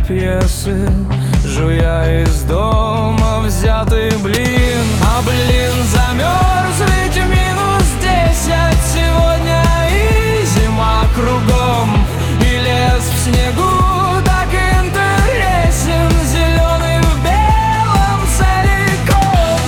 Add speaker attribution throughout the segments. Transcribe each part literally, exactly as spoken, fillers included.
Speaker 1: пьесы, жуя из дома взятый блин. А блин замерз, ведь минус десять сегодня, и зима кругом, и лес в снегу так интересен, зеленый в белом целиком.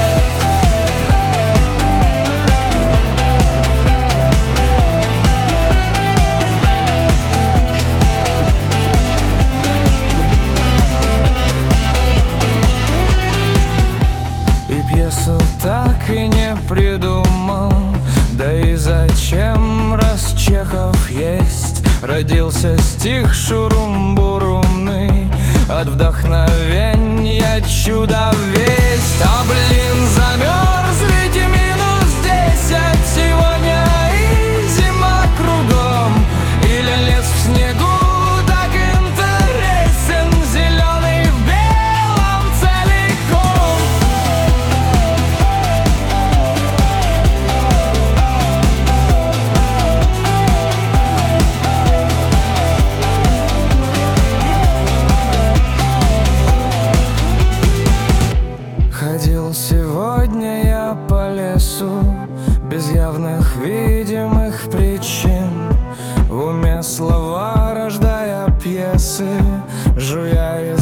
Speaker 1: И пьесу так и не придумал, да и зачем, раз Чехов есть. Родился стих шурум-бурумный, от вдохновенья чудо весть. А блин замерз, ведь и минус десять сегодня, и зима кругом, или лес в снегу так интересен, зеленый в белом целиком. Ходил сегодня я по лесу без явных видимых причин, в уме слова рождая пьесы, жуя